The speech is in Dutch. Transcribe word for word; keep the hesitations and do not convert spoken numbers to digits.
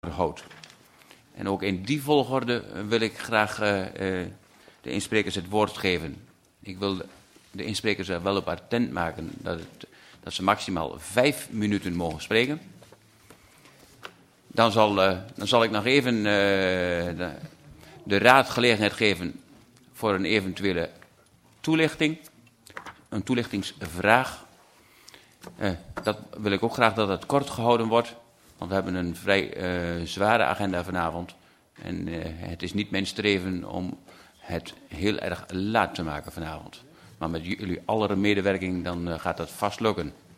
houdt. En ook in die volgorde wil ik graag uh, uh, de insprekers het woord geven. Ik wil de insprekers er wel op attent maken dat, het, dat ze maximaal vijf minuten mogen spreken. Dan zal, uh, dan zal ik nog even uh, de, de raad gelegenheid geven voor een eventuele toelichting. Een toelichtingsvraag. Uh, dat wil ik ook graag dat het kort gehouden wordt. Want we hebben een vrij uh, zware agenda vanavond. En uh, het is niet mijn streven om het heel erg laat te maken vanavond. Maar met jullie aller medewerking dan uh, gaat dat vast lukken.